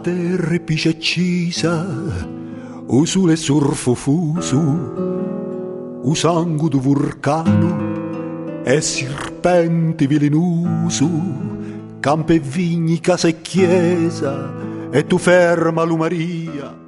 terra è pisce accisa, o sole surfo fuso, o sangue do vulcano e serpente velenoso, campo e vigni, casa e chiesa, e tu ferma lu Maria